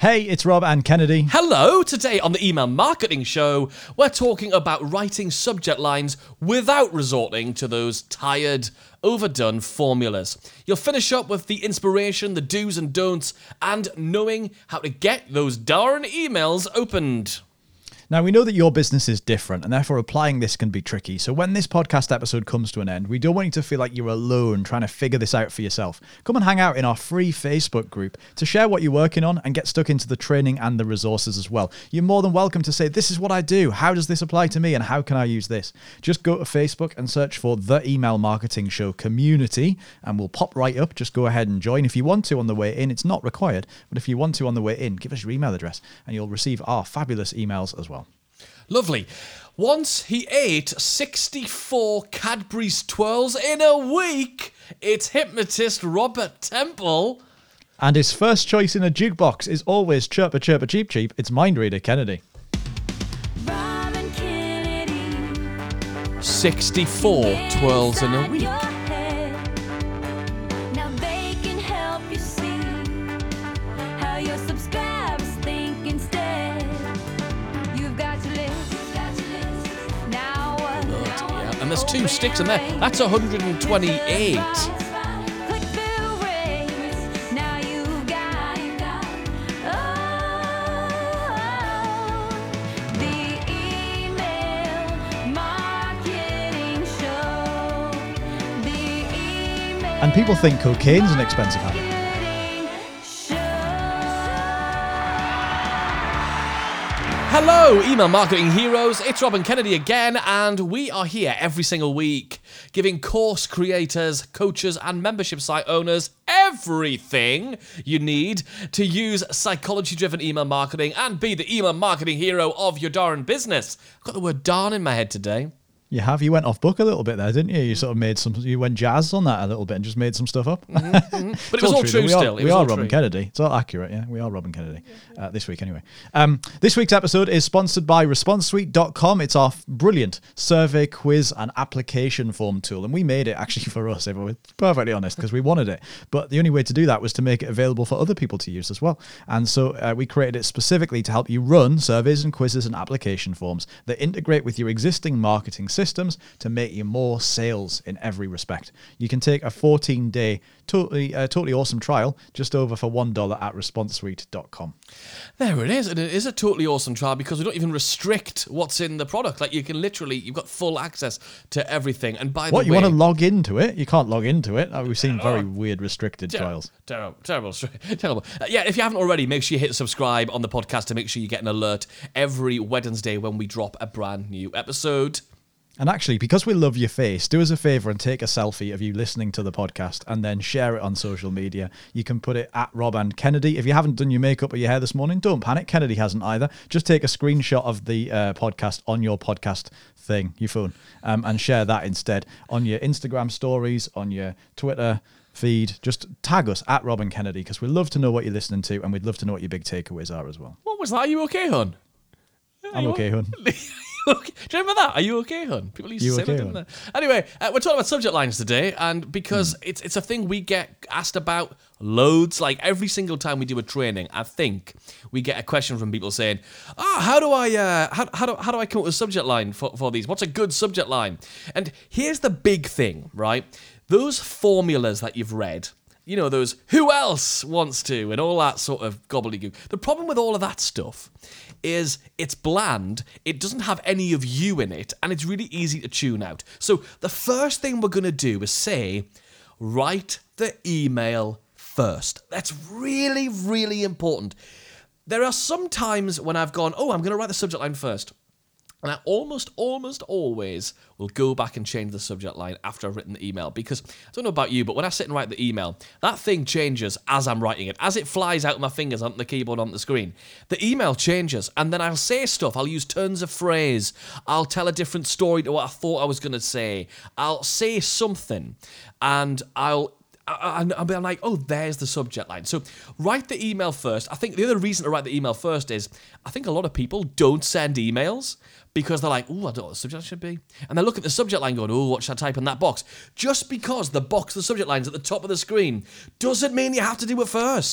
Hey, it's Rob and Kennedy. Hello! Today on the Email Marketing Show, we're talking about writing subject lines without resorting to those tired, overdone formulas. You'll finish up with the inspiration, the do's and don'ts, and knowing how to get those darn emails opened. Now, we know that your business is different, and therefore applying this can be tricky. So when this podcast episode comes to an end, we don't want you to feel like you're alone trying to figure this out for yourself. Come and hang out in our free Facebook group to share what you're working on and get stuck into the training and the resources as well. You're more than welcome to say, this is what I do. How does this apply to me? And how can I use this? Just go to Facebook and search for The Email Marketing Show Community, and we'll pop right up. Just go ahead and join. If you want to on the way in, it's not required, but if you want to on the way in, give us your email address and you'll receive our fabulous emails as well. Lovely. Once he ate 64 Cadbury's twirls in a week, it's hypnotist Robert Temple. And his first choice in a jukebox is always chirpa chirpa cheep cheep. It's Mind Reader Kennedy. Rob and Kennedy. 64 twirls in a week. Now they can help you see how your subscribers think instead. You've got to live. Now what? Yeah, and there's 2 sticks in there. That's 128. Click through rates. Now you've got the email marketing show. And people think cocaine's an expensive habit. Hello, email marketing heroes. It's Rob and Kennedy again, and we are here every single week giving course creators, coaches, and membership site owners everything you need to use psychology-driven email marketing and be the email marketing hero of your darn business. I've got the word darn in my head today. You have. You went off book a little bit there, didn't you? You sort of made some. You went jazz on that a little bit and just made some stuff up. But it was all true still. We are Rob and Kennedy. It's all accurate, yeah. We are Rob and Kennedy this week anyway. This week's episode is sponsored by ResponseSuite.com. It's our brilliant survey, quiz, and application form tool. And we made it actually for us, if we're perfectly honest, because we wanted it. But the only way to do that was to make it available for other people to use as well. And so we created it specifically to help you run surveys and quizzes and application forms that integrate with your existing marketing systems to make you more sales in every respect. You can take a 14-day totally awesome trial just over for $1 at ResponseSuite.com. There it is, and it is a totally awesome trial because we don't even restrict what's in the product. Like you can literally, you've got full access to everything. And by the way, you want to log into it? You can't log into it. We've seen very weird restricted trials. Terrible. Yeah, if you haven't already, make sure you hit subscribe on the podcast to make sure you get an alert every Wednesday when we drop a brand new episode. And actually, because we love your face, do us a favour and take a selfie of you listening to the podcast and then share it on social media. You can put it at Rob and Kennedy. If you haven't done your makeup or your hair this morning, don't panic. Kennedy hasn't either. Just take a screenshot of the podcast on your podcast thing, your phone, and share that instead on your Instagram stories, on your Twitter feed. Just tag us at Rob and Kennedy because we'd love to know what you're listening to and we'd love to know what your big takeaways are as well. What was that? Are you okay, hon? I'm okay, hon. Okay. Do you remember that? Are you okay, hon? People used to say that, didn't they? Anyway, we're talking about subject lines today, and because it's a thing we get asked about loads, like every single time we do a training, I think we get a question from people saying, how do I come up with a subject line for these? What's a good subject line? And here's the big thing, right? Those formulas that you've read, you know, those who else wants to and all that sort of gobbledygook. The problem with all of that stuff is it's bland, it doesn't have any of you in it, and it's really easy to tune out. So the first thing we're going to do is say, write the email first. That's really, really important. There are some times when I've gone, I'm going to write the subject line first. And I almost always will go back and change the subject line after I've written the email because, I don't know about you, but when I sit and write the email, that thing changes as I'm writing it. As it flies out of my fingers onto the keyboard, onto the screen, the email changes. And then I'll say stuff. I'll use turns of phrase. I'll tell a different story to what I thought I was going to say. I'll say something and I'll be like, there's the subject line. So write the email first. I think the other reason to write the email first is I think a lot of people don't send emails because they're like, I don't know what the subject line should be. And they look at the subject line going, what should I type in that box? Just because the subject line's at the top of the screen doesn't mean you have to do it first.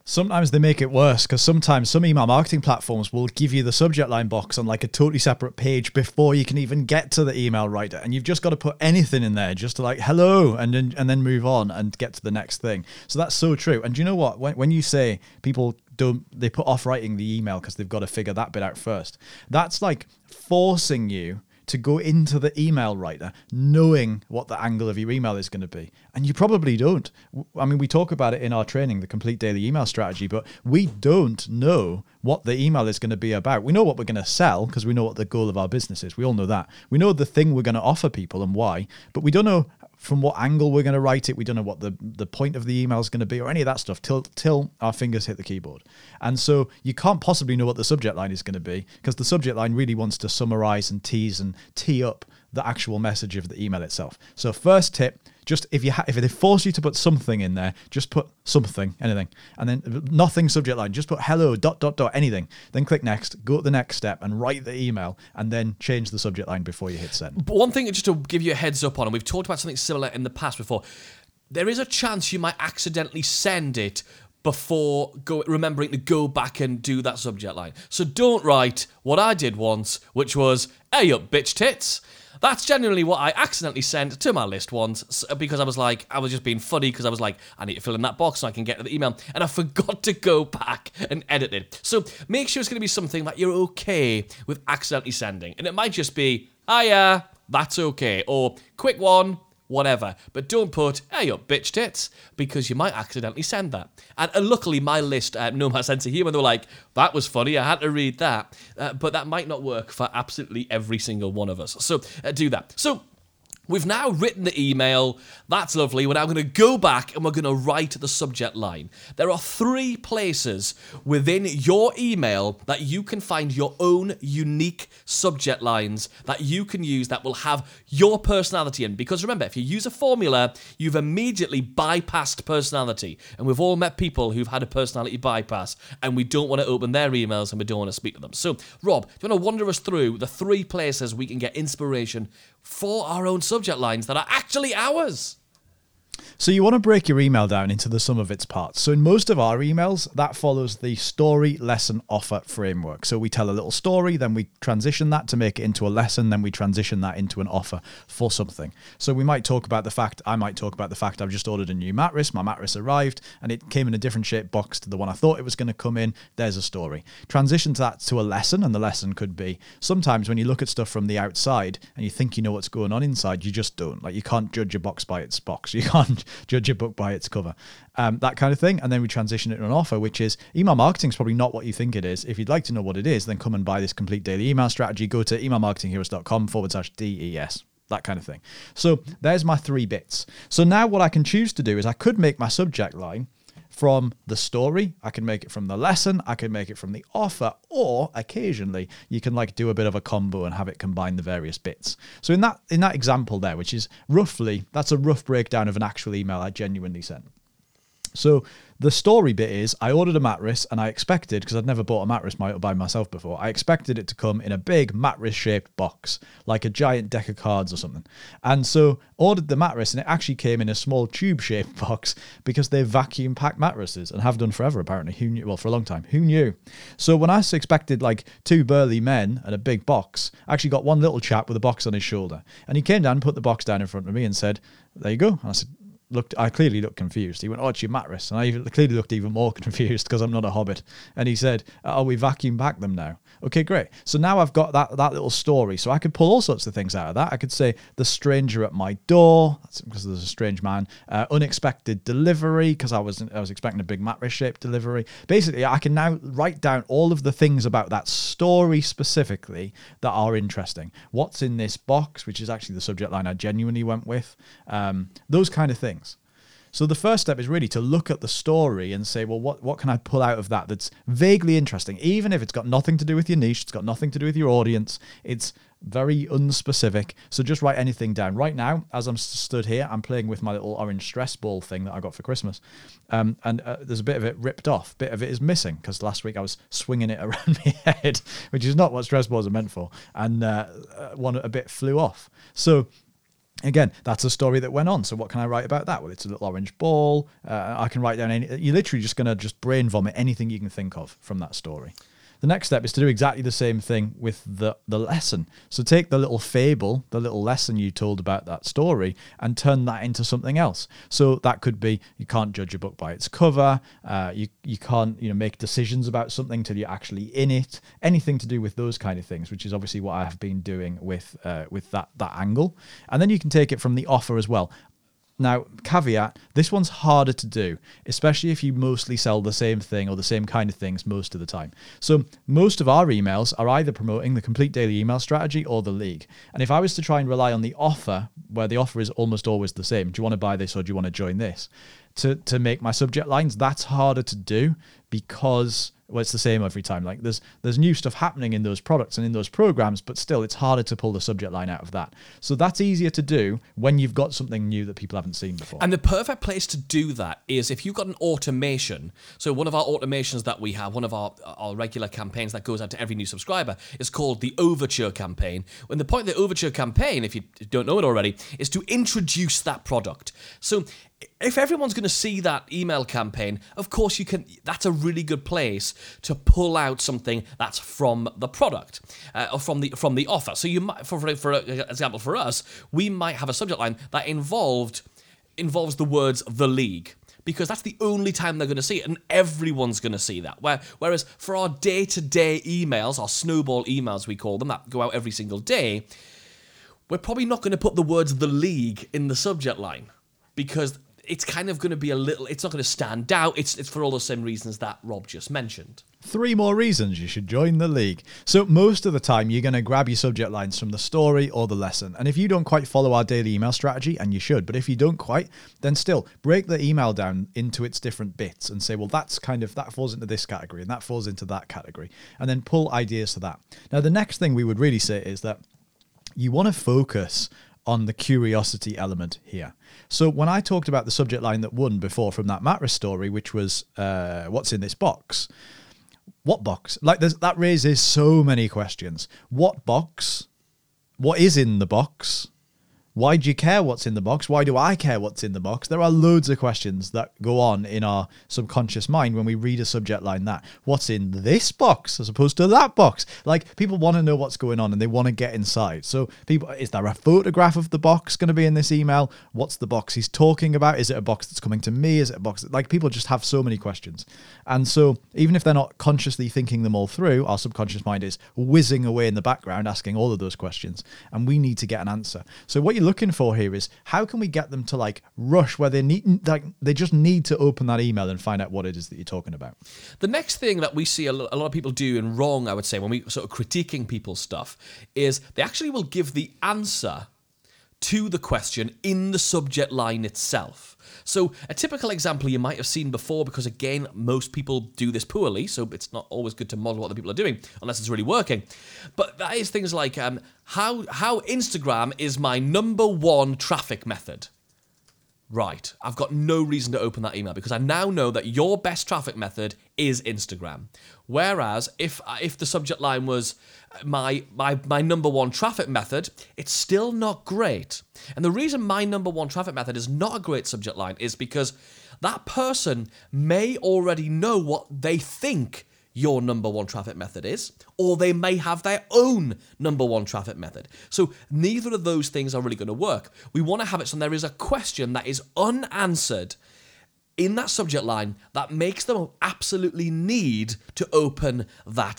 Sometimes they make it worse because sometimes some email marketing platforms will give you the subject line box on like a totally separate page before you can even get to the email writer, and you've just got to put anything in there just to like hello and then move on and get to the next thing. So that's so true. And do you know what? When you say people they put off writing the email because they've got to figure that bit out first, that's like forcing you to go into the email writer knowing what the angle of your email is going to be. And you probably don't. I mean, we talk about it in our training, the complete daily email strategy, but we don't know what the email is going to be about. We know what we're going to sell because we know what the goal of our business is. We all know that. We know the thing we're going to offer people and why, but we don't know from what angle we're going to write it. We don't know what the point of the email is going to be or any of that stuff till our fingers hit the keyboard. And so you can't possibly know what the subject line is going to be because the subject line really wants to summarize and tease and tee up the actual message of the email itself. So first tip, just if they force you to put something in there, just put something, anything, and then nothing subject line, just put hello, ... anything. Then click next, go to the next step and write the email and then change the subject line before you hit send. But one thing just to give you a heads up on, and we've talked about something similar in the past before, there is a chance you might accidentally send it before remembering to go back and do that subject line. So don't write what I did once, which was, hey up bitch tits. That's genuinely what I accidentally sent to my list once because I was just being funny because I was like, I need to fill in that box so I can get to the email. And I forgot to go back and edit it. So make sure it's going to be something that you're okay with accidentally sending. And it might just be, hiya, that's okay. Or quick one, whatever. But don't put, hey up bitch tits, because you might accidentally send that. And luckily my list, no my sense of humour, they were like, that was funny, I had to read that. But that might not work for absolutely every single one of us. So do that. So we've now written the email. That's lovely. We're now going to go back and we're going to write the subject line. There are 3 places within your email that you can find your own unique subject lines that you can use that will have your personality in. Because remember, if you use a formula, you've immediately bypassed personality. And we've all met people who've had a personality bypass and we don't want to open their emails and we don't want to speak to them. So, Rob, do you want to wander us through the 3 places we can get inspiration for our own subject lines that are actually ours? So you want to break your email down into the sum of its parts. So in most of our emails, that follows the story, lesson, offer framework. So we tell a little story, then we transition that to make it into a lesson, then we transition that into an offer for something. So I might talk about the fact I've just ordered a new mattress. My mattress arrived and it came in a different shaped box to the one I thought it was going to come in. There's a story. Transition that to a lesson, and the lesson could be sometimes when you look at stuff from the outside and you think you know what's going on inside, you just don't. Like you can't judge a box by its box. You can't judge a book by its cover, that kind of thing. And then we transition it to an offer, which is email marketing is probably not what you think it is. If you'd like to know what it is, then come and buy this complete daily email strategy. Go to emailmarketingheroes.com/DES, that kind of thing. So there's my 3 bits. So now what I can choose to do is I could make my subject line from the story, I can make it from the lesson, I can make it from the offer, or occasionally you can like do a bit of a combo and have it combine the various bits. So in that example there, which is that's a rough breakdown of an actual email I genuinely sent. So the story bit is I ordered a mattress and I expected, because I'd never bought a mattress by myself before, I expected it to come in a big mattress-shaped box, like a giant deck of cards or something. And so ordered the mattress and it actually came in a small tube-shaped box because they vacuum-pack mattresses and have done forever, apparently. Who knew? Well, for a long time. Who knew? So when I expected like 2 burly men and a big box, I actually got one little chap with a box on his shoulder. And he came down, put the box down in front of me and said, there you go. And I said, I clearly looked confused. He went, oh, it's your mattress. And I clearly looked even more confused because I'm not a hobbit. And he said, oh, we vacuum pack them now. Okay, great. So now I've got that little story. So I could pull all sorts of things out of that. I could say the stranger at my door, that's because there's a strange man. Unexpected delivery, because I was expecting a big mattress-shaped delivery. Basically, I can now write down all of the things about that story specifically that are interesting. What's in this box, which is actually the subject line I genuinely went with. Those kind of things. So the first step is really to look at the story and say, well, what can I pull out of that that's vaguely interesting? Even if it's got nothing to do with your niche, it's got nothing to do with your audience, it's very unspecific. So just write anything down. Right now, as I'm stood here, I'm playing with my little orange stress ball thing that I got for Christmas. And there's a bit of it ripped off. Bit of it is missing because last week I was swinging it around my head, which is not what stress balls are meant for. And a bit flew off. So Again, that's a story that went on. So what can I write about that? Well, it's a little orange ball. I can write down you're literally just going to just brain vomit anything you can think of from that story. The next step is to do exactly the same thing with the lesson. So take the little fable, the little lesson you told about that story, and turn that into something else. So that could be, you can't judge a book by its cover. You can't make decisions about something till you're actually in it. Anything to do with those kind of things, which is obviously what I have been doing with that angle. And then you can take it from the offer as well. Now, caveat, this one's harder to do, especially if you mostly sell the same thing or the same kind of things most of the time. So most of our emails are either promoting the Complete Daily Email Strategy or the League. And if I was to try and rely on the offer, where the offer is almost always the same, do you want to buy this or do you want to join this? To make my subject lines, that's harder to do because it's the same every time. Like there's new stuff happening in those products and in those programs, but still it's harder to pull the subject line out of that. So that's easier to do when you've got something new that people haven't seen before. And the perfect place to do that is if you've got an automation. So one of our automations that we have, one of our regular campaigns that goes out to every new subscriber is called the Overture campaign. And the point of the Overture campaign, if you don't know it already, is to introduce that product. So if everyone's going to see that email campaign, of course you can. That's a really good place to pull out something that's from the product or from the offer. So you might, for example, for us, we might have a subject line that involves the words "the League." Because that's the only time they're going to see it, and everyone's going to see that. Whereas for our day-to-day emails, our snowball emails we call them, that go out every single day, we're probably not going to put the words "the League" in the subject line because it's kind of going to be it's not going to stand out. It's for all the same reasons that Rob just mentioned. 3 more reasons you should join the League. So most of the time, you're going to grab your subject lines from the story or the lesson. And if you don't quite follow our daily email strategy, and you should, but if you don't quite, then still break the email down into its different bits and say, well, that falls into this category and that falls into that category. And then pull ideas to that. Now, the next thing we would really say is that you want to focus on the curiosity element here. So when I talked about the subject line that won before from that mattress story, which was what's in this box? What box? That raises so many questions. What box? What is in the box? Why do you care what's in the box? Why do I care what's in the box? There are loads of questions that go on in our subconscious mind when we read a subject line that. What's in this box as opposed to that box? Like, people want to know what's going on and they want to get inside. So is there a photograph of the box going to be in this email? What's the box he's talking about? Is it a box that's coming to me? Is it a box people just have so many questions. And so even if they're not consciously thinking them all through, our subconscious mind is whizzing away in the background asking all of those questions, and we need to get an answer. So what you're looking for here is, how can we get them to rush where they just need to open that email and find out what it is that you're talking about. The next thing that we see a lot of people do and wrong, I would say, when we sort of critiquing people's stuff, is they actually will give the answer to the question in the subject line itself. So a typical example you might have seen before, because again, most people do this poorly, so it's not always good to model what the people are doing unless it's really working. But that is things like how Instagram is my #1 traffic method. Right, I've got no reason to open that email because I now know that your best traffic method is Instagram. Whereas if the subject line was my #1 traffic method, it's still not great. And the reason my #1 traffic method is not a great subject line is because that person may already know what they think your #1 traffic method is, or they may have their own #1 traffic method. So neither of those things are really going to work. We want to have it so there is a question that is unanswered in that subject line that makes them absolutely need to open that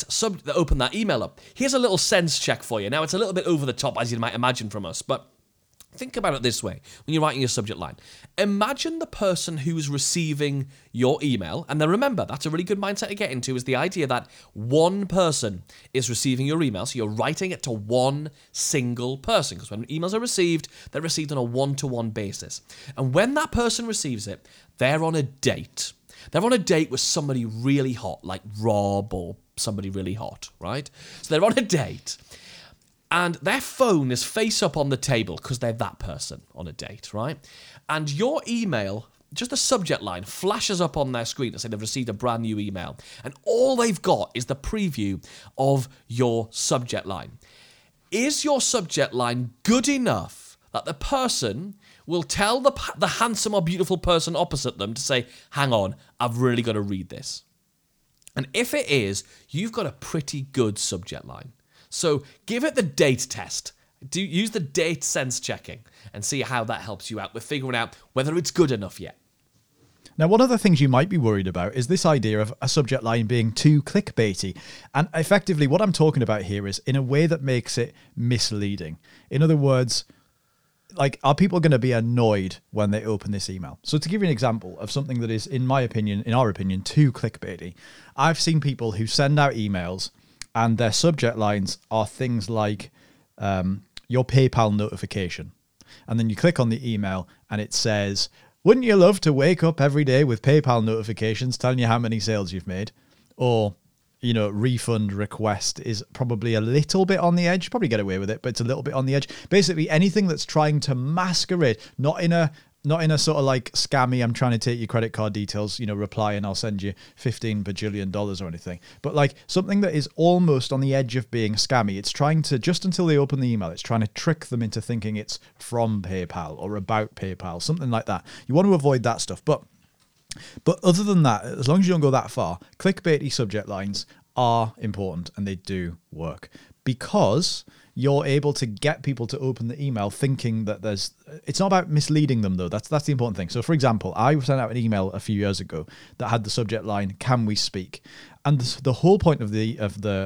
email up. Here's a little sense check for you. Now, it's a little bit over the top, as you might imagine from us, but think about it this way when you're writing your subject line. Imagine the person who's receiving your email, and then remember, that's a really good mindset to get into, is the idea that one person is receiving your email, so you're writing it to one single person, because when emails are received, they're received on a one-to-one basis. And when that person receives it, they're on a date. They're on a date with somebody really hot, like Rob or somebody really hot, right? So they're on a date. And their phone is face up on the table because they're that person on a date, right? And your email, just the subject line, flashes up on their screen to say they've received a brand new email. And all they've got is the preview of your subject line. Is your subject line good enough that the person will tell the handsome or beautiful person opposite them to say, hang on, I've really got to read this. And if it is, you've got a pretty good subject line. So give it the date test. Use the date sense checking and see how that helps you out with figuring out whether it's good enough yet. Now, one of the things you might be worried about is this idea of a subject line being too clickbaity. And effectively, what I'm talking about here is in a way that makes it misleading. In other words, like, are people going to be annoyed when they open this email? So to give you an example of something that is, in our opinion, too clickbaity, I've seen people who send out emails and their subject lines are things like your PayPal notification. And then you click on the email and it says, wouldn't you love to wake up every day with PayPal notifications telling you how many sales you've made? Or, refund request is probably a little bit on the edge. Probably get away with it, but it's a little bit on the edge. Basically, anything that's trying to masquerade, not in a sort of like scammy, I'm trying to take your credit card details, reply and I'll send you $15 bajillion or anything. But like something that is almost on the edge of being scammy. It's trying to, just until they open the email, it's trying to trick them into thinking it's from PayPal or about PayPal, something like that. You want to avoid that stuff. But other than that, as long as you don't go that far, clickbaity subject lines are important and they do work because you're able to get people to open the email thinking that it's not about misleading them though. That's the important thing. So for example, I sent out an email a few years ago that had the subject line, "Can we speak?" And the whole point of the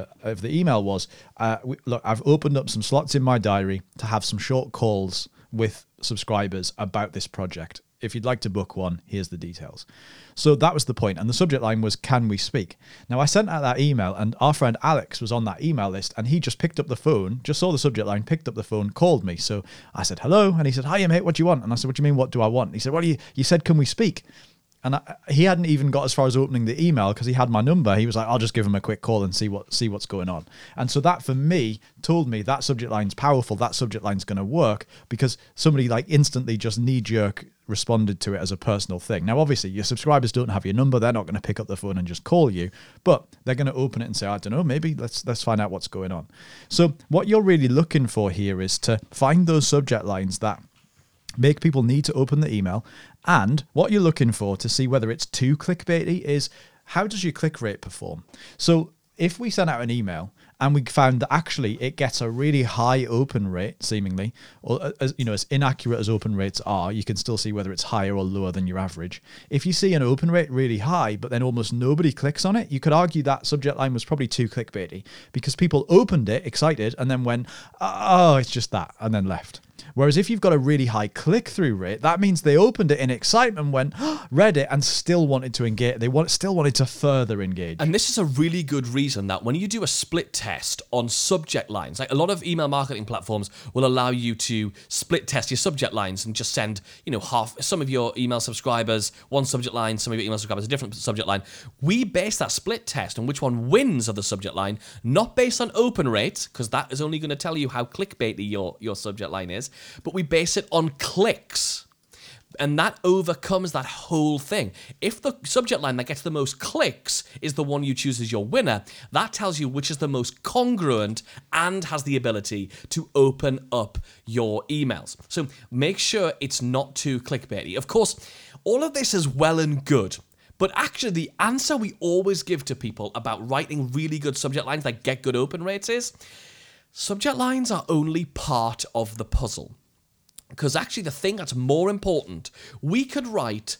email was, look, I've opened up some slots in my diary to have some short calls with subscribers about this project. If you'd like to book one, here's the details. So that was the point. And the subject line was, "Can we speak?" Now, I sent out that email and our friend Alex was on that email list and he just picked up the phone, just saw the subject line, picked up the phone, called me. So I said, "Hello." And he said, "Hiya, mate, what do you want?" And I said, "What do you mean, what do I want?" And he said, "Well, you said, can we speak?" And he hadn't even got as far as opening the email because he had my number. He was like, "I'll just give him a quick call and see what's going on." And so that for me told me that subject line's powerful. That subject line's going to work because somebody like instantly just knee-jerk responded to it as a personal thing. Now, obviously, your subscribers don't have your number. They're not going to pick up the phone and just call you, but they're going to open it and say, "I don't know, maybe let's find out what's going on." So what you're really looking for here is to find those subject lines that make people need to open the email. And what you're looking for to see whether it's too clickbaity is, how does your click rate perform? So if we send out an email and we found that actually it gets a really high open rate, seemingly, or as inaccurate as open rates are, you can still see whether it's higher or lower than your average. If you see an open rate really high, but then almost nobody clicks on it, you could argue that subject line was probably too clickbaity because people opened it excited and then went, "Oh, it's just that," and then left. Whereas if you've got a really high click-through rate, that means they opened it in excitement, read it, and still wanted to engage. Still wanted to further engage. And this is a really good reason that when you do a split test on subject lines, like a lot of email marketing platforms will allow you to split test your subject lines and just send, some of your email subscribers one subject line, some of your email subscribers a different subject line. We base that split test on which one wins of the subject line, not based on open rate, because that is only going to tell you how clickbaity your subject line is, but we base it on clicks. And that overcomes that whole thing. If the subject line that gets the most clicks is the one you choose as your winner, that tells you which is the most congruent and has the ability to open up your emails. So make sure it's not too clickbaity. Of course, all of this is well and good, but actually the answer we always give to people about writing really good subject lines that get good open rates is, subject lines are only part of the puzzle. Because actually the thing that's more important, we could write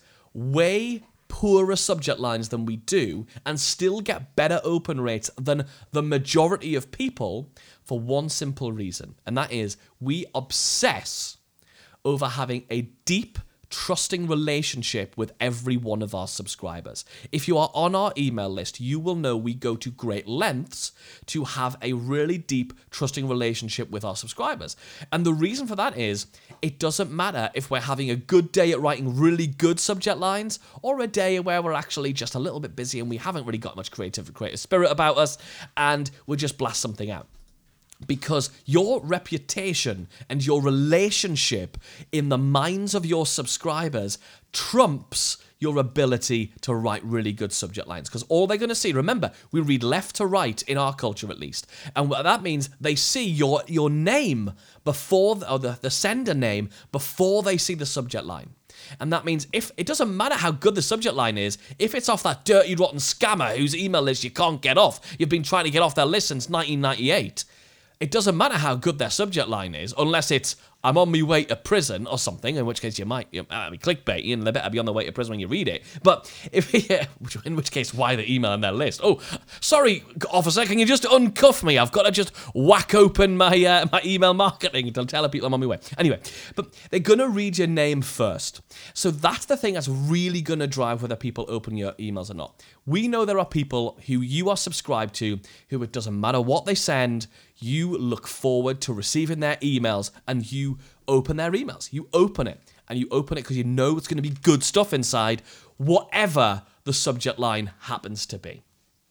way poorer subject lines than we do and still get better open rates than the majority of people for one simple reason. And that is we obsess over having a deep, trusting relationship with every one of our subscribers. If you are on our email list, you will know we go to great lengths to have a really deep, trusting relationship with our subscribers. And the reason for that is it doesn't matter if we're having a good day at writing really good subject lines or a day where we're actually just a little bit busy and we haven't really got much creative spirit about us and we'll just blast something out. Because your reputation and your relationship in the minds of your subscribers trumps your ability to write really good subject lines. Because all they're going to see, remember, we read left to right in our culture at least. And what that means, they see your name before, or the sender name before they see the subject line. And that means if it doesn't matter how good the subject line is, if it's off that dirty, rotten scammer whose email list you can't get off, you've been trying to get off their list since 1998, it doesn't matter how good their subject line is, unless it's, I'm on my way to prison or something, in which case you might be clickbaity and they better be on the way to prison when you read it. But in which case, why the email on their list? Oh, sorry, officer, can you just uncuff me? I've got to just whack open my my email marketing to tell people I'm on my way. Anyway, but they're going to read your name first. So that's the thing that's really going to drive whether people open your emails or not. We know there are people who you are subscribed to who it doesn't matter what they send, you look forward to receiving their emails and you open their emails. You open it. And you open it because you know it's going to be good stuff inside, whatever the subject line happens to be.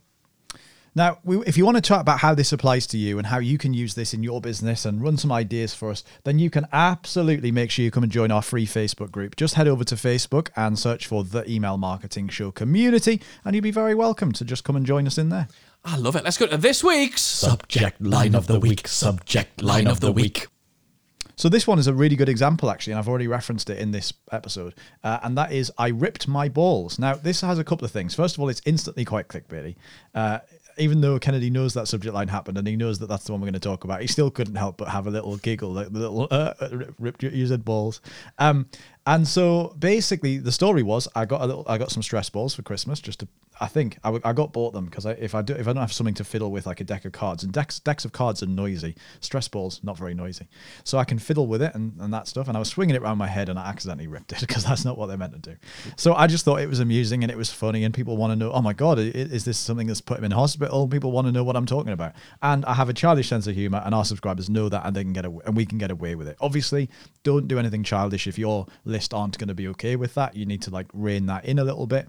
Now, if you want to chat about how this applies to you and how you can use this in your business and run some ideas for us, then you can absolutely make sure you come and join our free Facebook group. Just head over to Facebook and search for The Email Marketing Show Community, and you'll be very welcome to just come and join us in there. I love it. Let's go to this week's Subject Line of the Week. Subject Line of the Week. So this one is a really good example, actually, and I've already referenced it in this episode, and that is, I ripped my balls. Now, this has a couple of things. First of all, it's instantly quite clickbaity. Even though Kennedy knows that subject line happened and he knows that that's the one we're going to talk about, he still couldn't help but have a little giggle, like the little ripped your said balls. And so basically the story was I got some stress balls for Christmas. I got bought them because if I don't have something to fiddle with, like a deck of cards, and decks of cards are noisy, stress balls not very noisy, so I can fiddle with it and that stuff. And I was swinging it around my head and I accidentally ripped it because that's not what they're meant to do. So I just thought it was amusing and it was funny, and people want to know, oh my god, is this something that's put him in hospital? People want to know what I'm talking about, and I have a childish sense of humor, and our subscribers know that, and they can get away, and we can get away with it. Obviously, don't do anything childish. If your list aren't going to be okay with that, you need to like rein that in a little bit.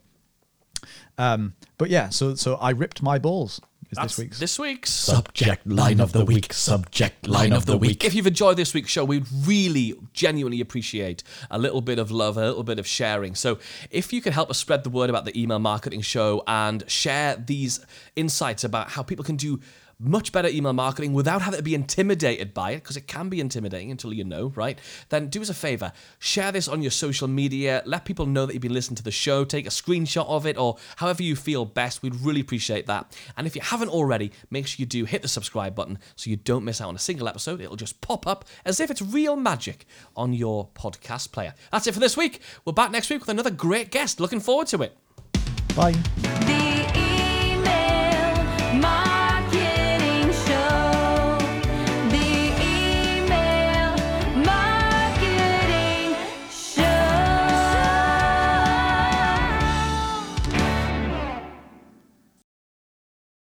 But yeah, so I ripped my balls. That's this week's Subject Line of the Week. Subject Line of the Week. If you've enjoyed this week's show, we'd really, genuinely appreciate a little bit of love, a little bit of sharing. So if you could help us spread the word about the Email Marketing Show and share these insights about how people can do much better email marketing without having to be intimidated by it, because it can be intimidating until you know, right? Then do us a favor, share this on your social media, let people know that you've been listening to the show, take a screenshot of it, or however you feel best. We'd really appreciate that. And if you haven't already, make sure you do hit the subscribe button so you don't miss out on a single episode. It'll just pop up as if it's real magic on your podcast player. That's it for this week. We're back next week with another great guest. Looking forward to it. Bye. The